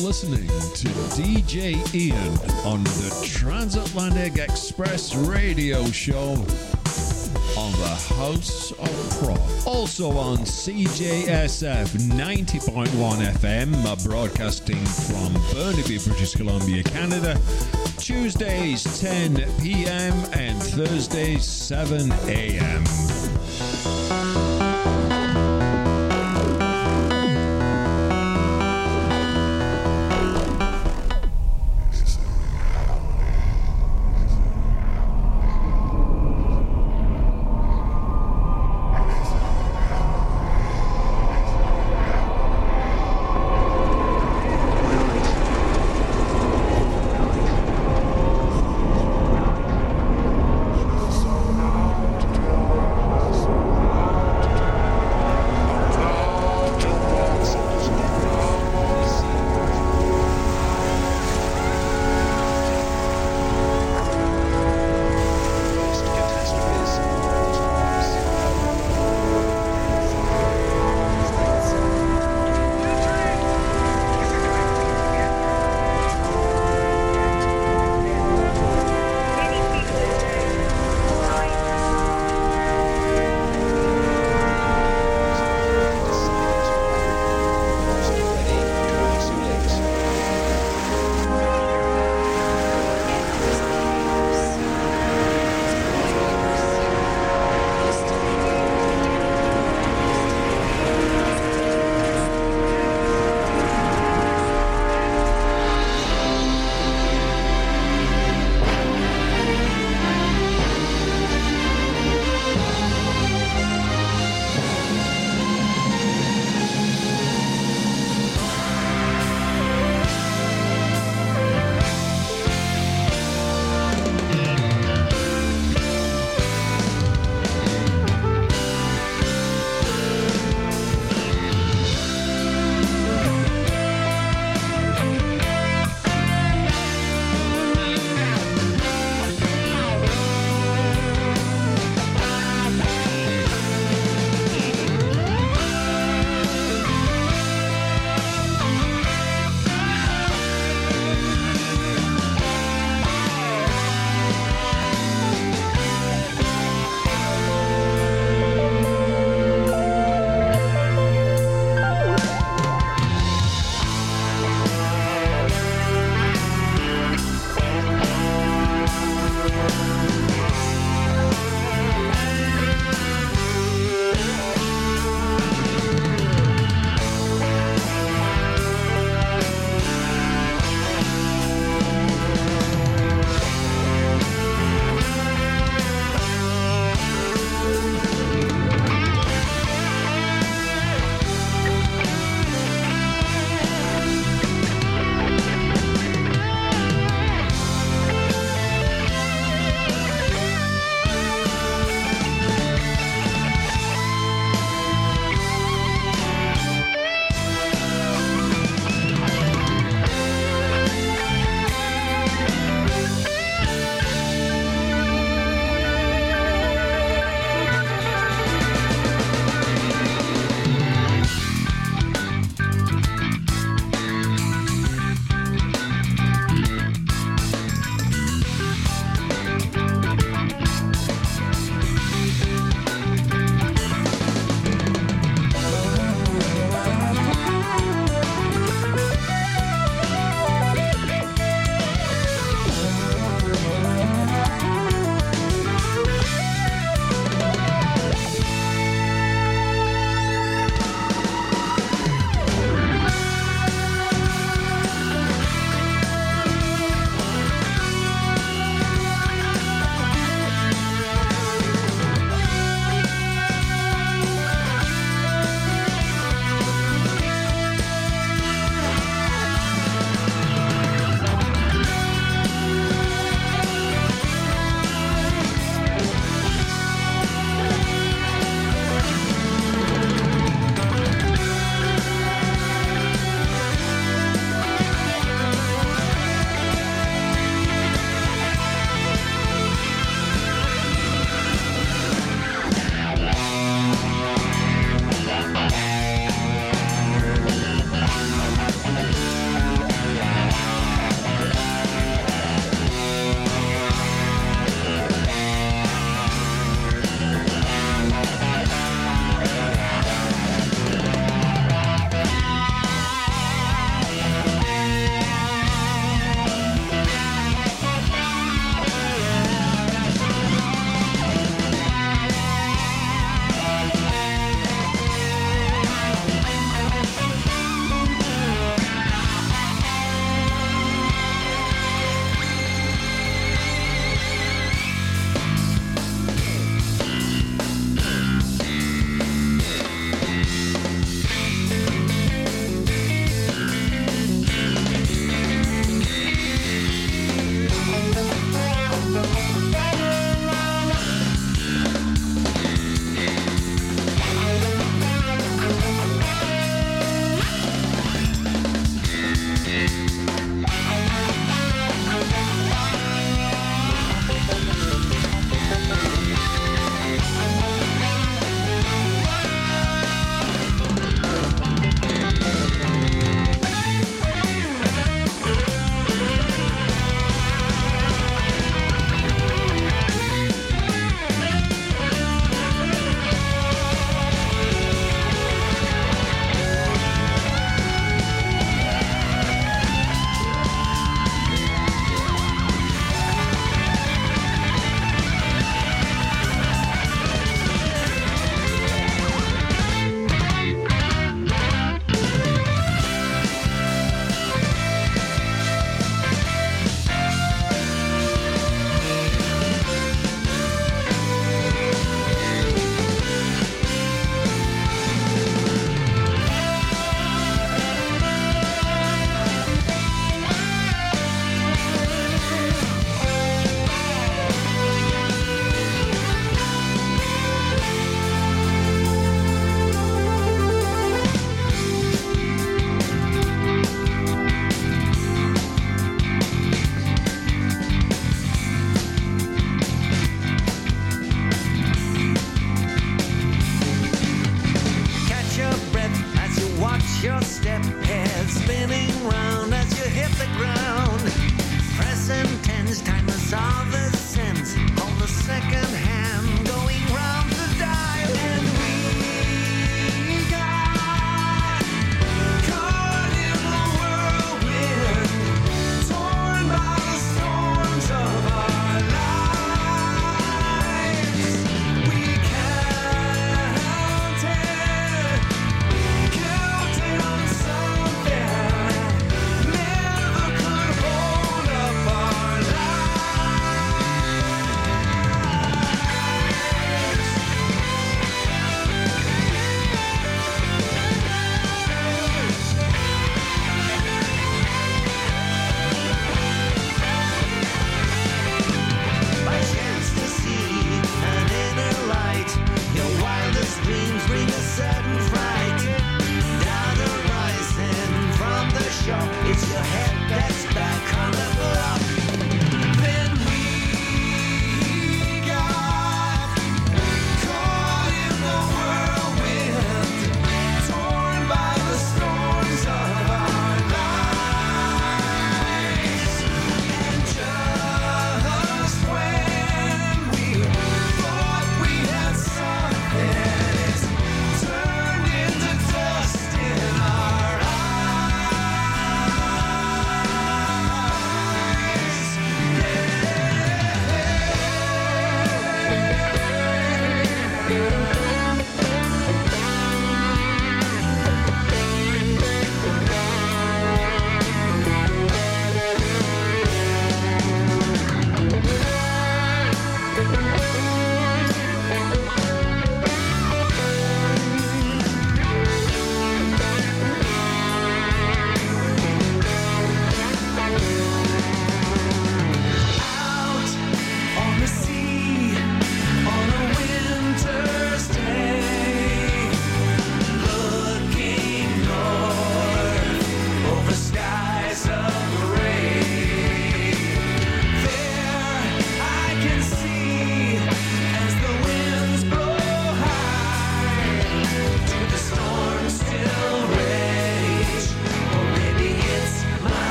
listening to DJ Ian on the Transatlantic Express radio show on the House of Prog. Also on CJSF 90.1 FM, broadcasting from Burnaby, British Columbia, Canada. Tuesdays 10 p.m. and Thursdays 7 a.m.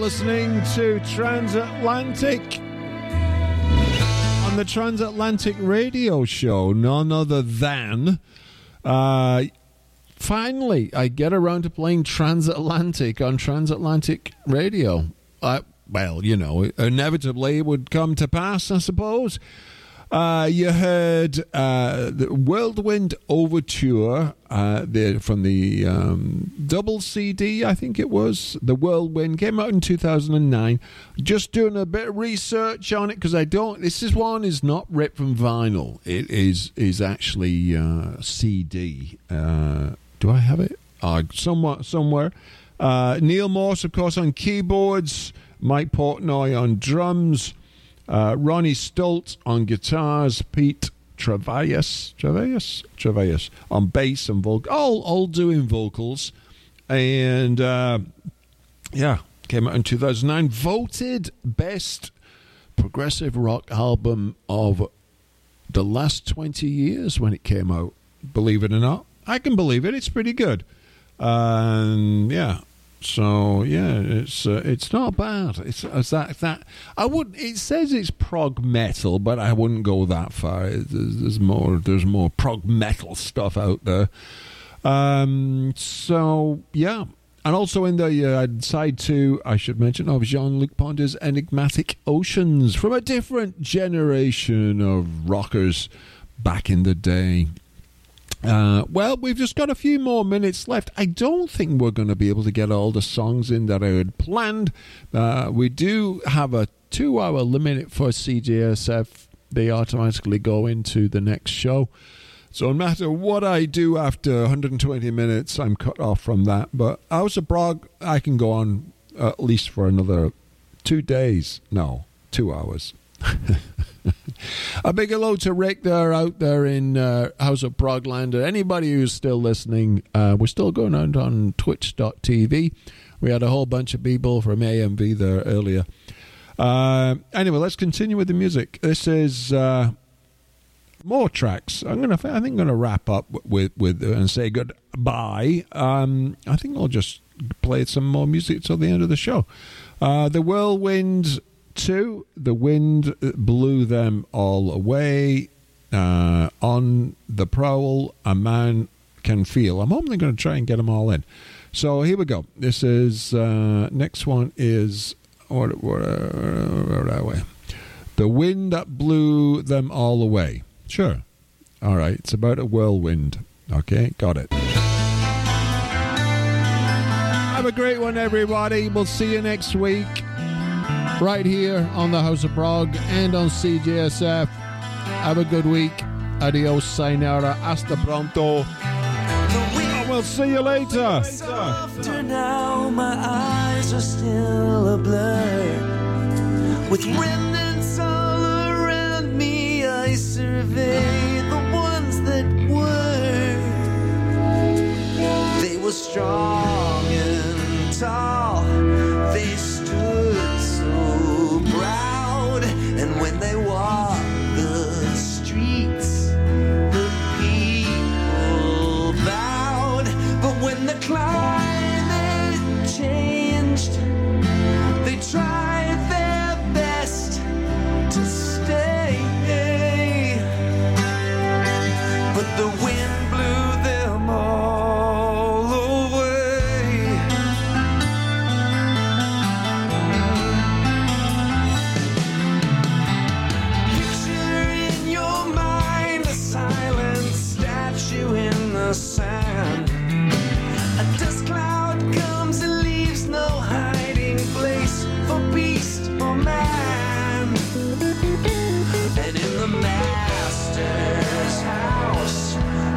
listening to Transatlantic on the Transatlantic Radio Show. None other than, finally, I get around to playing Transatlantic on Transatlantic Radio. Well, you know, inevitably it would come to pass, I suppose. You heard the Whirlwind Overture from the double CD, I think it was. The Whirlwind came out in 2009. Just doing a bit of research on it because this one is not ripped from vinyl. It is actually CD. Do I have it? Somewhere. Neil Morse, of course, on keyboards. Mike Portnoy on drums. Ronnie Stoltz on guitars, Pete Travayas on bass and vocal, all doing vocals, and came out in 2009, voted best progressive rock album of the last 20 years when it came out. Believe it or not, I can believe it. It's pretty good, So it's not bad. It's that I would. It says it's prog metal, but I wouldn't go that far. There's more prog metal stuff out there. And also in the side 2, I should mention, of Jean-Luc Ponty's Enigmatic Oceans, from a different generation of rockers back in the day. Well, we've just got a few more minutes left. I don't think we're going to be able to get all the songs in that I had planned. We do have a 2-hour limit for CJSF. They automatically go into the next show. So no matter what I do after 120 minutes, I'm cut off from that. But House of Prog, I can go on at least for another 2 days. No, 2 hours. A big hello to Rick there out there in House of Progland. Anybody who's still listening, we're still going out on twitch.tv. We had a whole bunch of people from AMV there earlier. Anyway, let's continue with the music. This is more tracks. I think I'm going to wrap up with and say goodbye. I think I'll just play some more music till the end of the show. The Whirlwind 2, The Wind Blew Them All Away. On the Prowl, A Man Can Feel. I'm hoping they're going to try and get them all in. So here we go. This is, next one is, where are we? The Wind That Blew Them All Away. Sure. All right. It's about a whirlwind. Okay, got it. Have a great one, everybody. We'll see you next week. Right here on the House of Prog and on CJSF. Have a good week. Adios, sayonara, hasta pronto. And we'll see you later. Softer now, my eyes are still a blur. With remnants all around me, I survey the ones that were. They were strong and tall. They stood so proud, and when they walked the streets, the people bowed. But when the climate changed, they tried their best to stay. But the wind blew them all away. Picture in your mind a silent statue in the sand. A dust cloud comes and leaves no hiding place for beast or man. And in the master's house,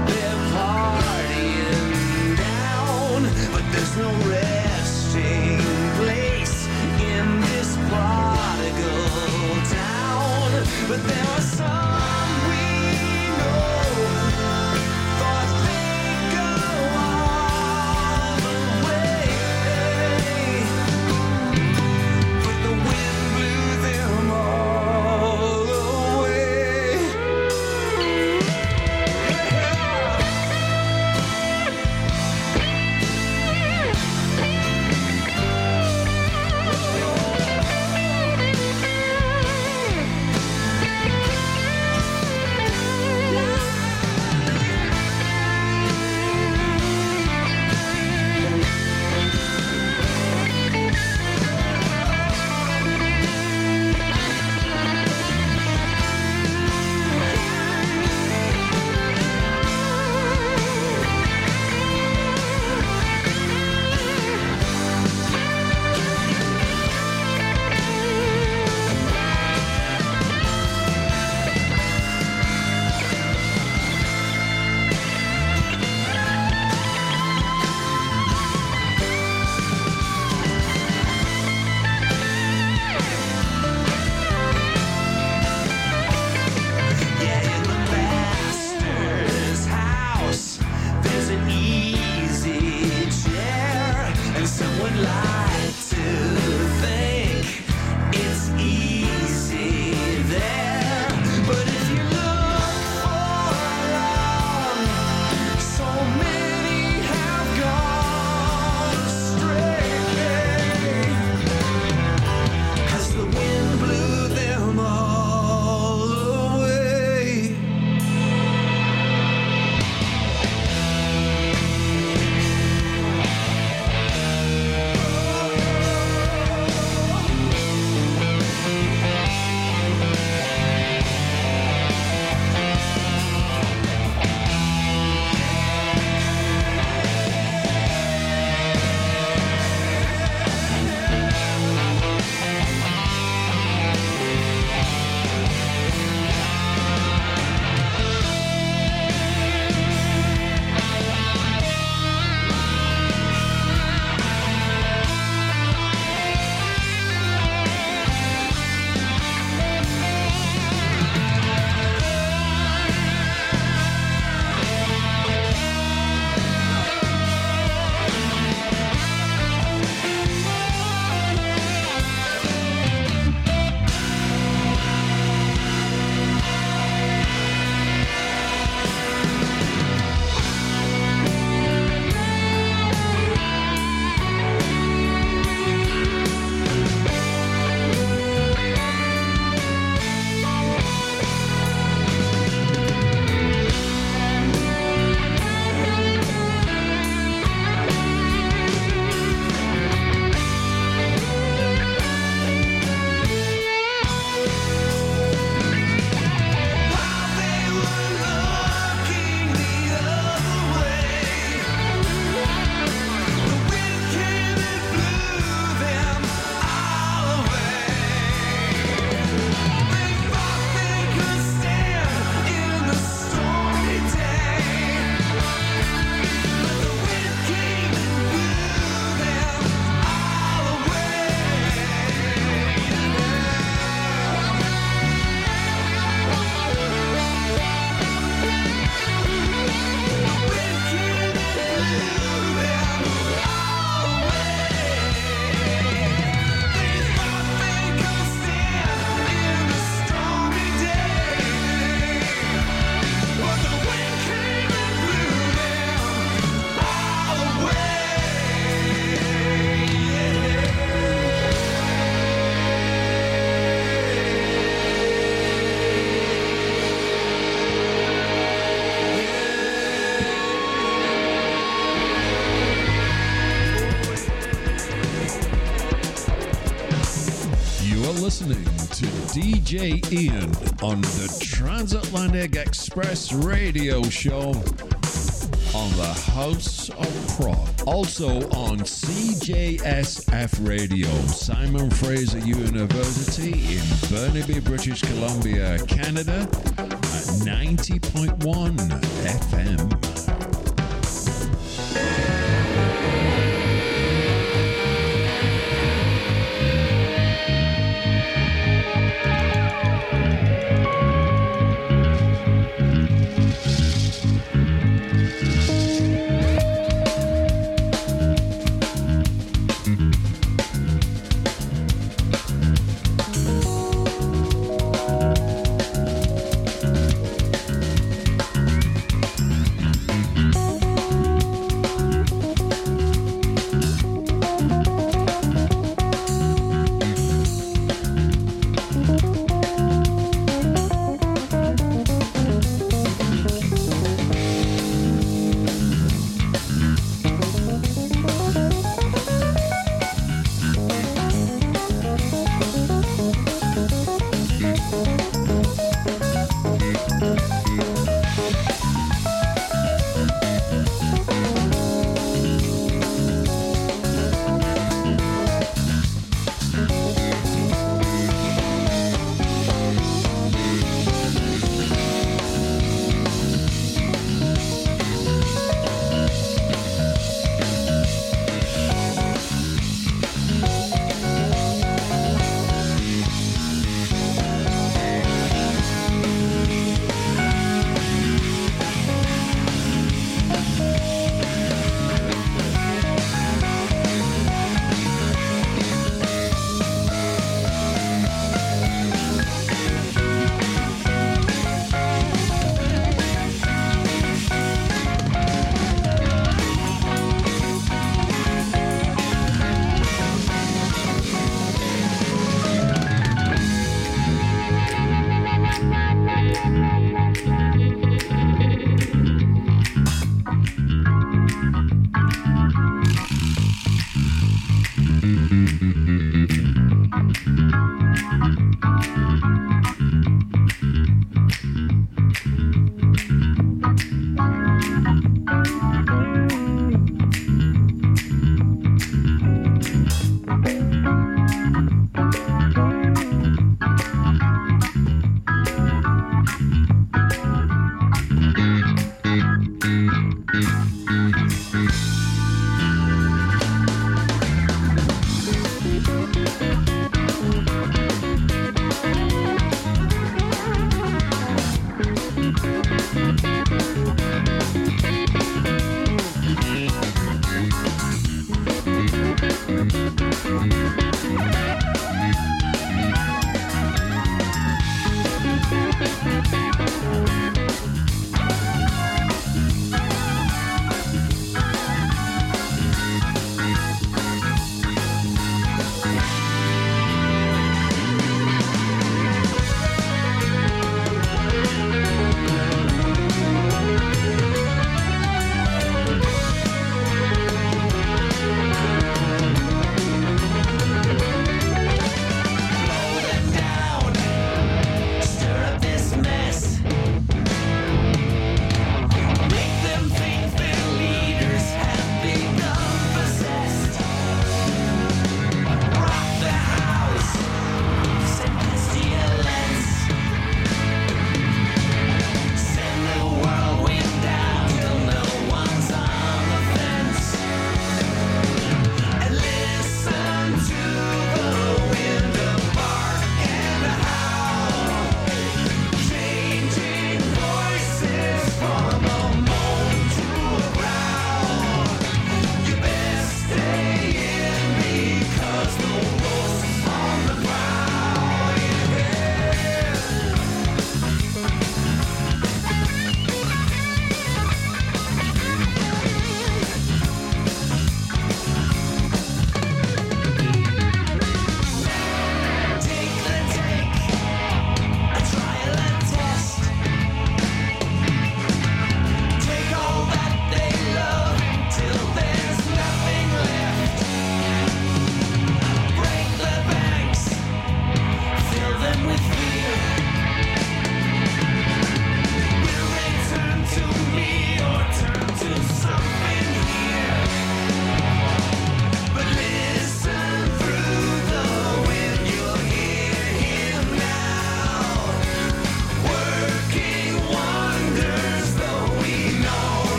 DJ Ian on the Transatlantic Express radio show on the House of Prog. Also on CJSF Radio, Simon Fraser University in Burnaby, British Columbia, Canada at 90.1 FM.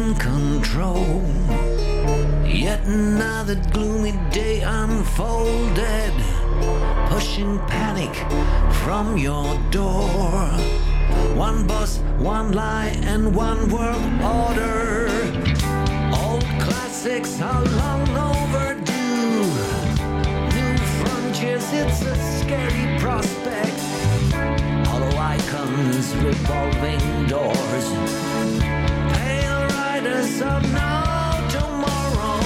in control. Yet another gloomy day unfolded, pushing panic from your door. One boss, one lie, and one world order. Old classics are long overdue. New frontiers, it's a scary prospect. Hollow icons, revolving doors. Pale riders of no tomorrow.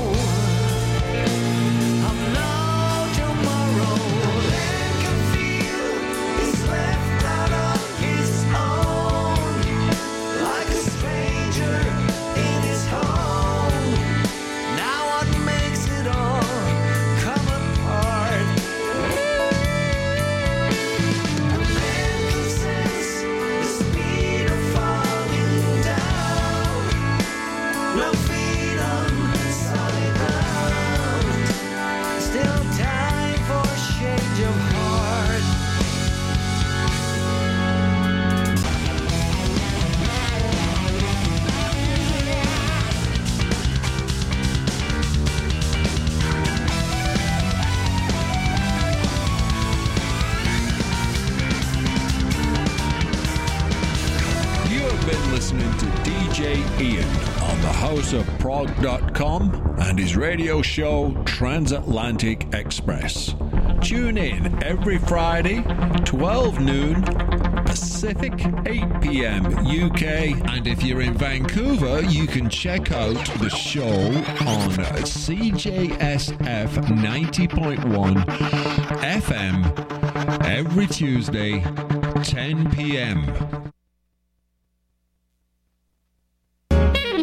Of no tomorrow. Man can feel he's left out on his own, like a stranger in his home. Now what makes it all come apart? A man can sense the speed of falling down. No freedom, solid ground. Still time for a change of heart. You have been listening to DJ Ian on the houseofprog.com and his radio show Transatlantic Express. Tune in every Friday, 12 noon Pacific, 8 p.m. UK. And if you're in Vancouver, you can check out the show on CJSF 90.1 FM every Tuesday, 10 p.m.